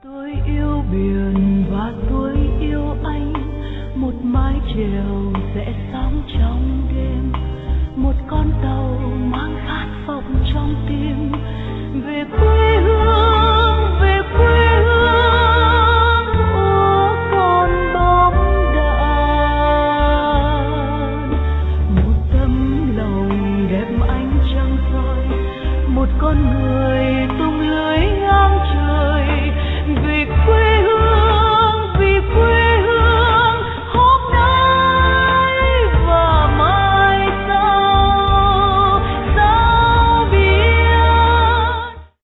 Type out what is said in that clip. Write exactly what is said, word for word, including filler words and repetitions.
Tôi yêu biển và tôi yêu anh, một mái chèo rẽ sóng trong đêm, một con tàu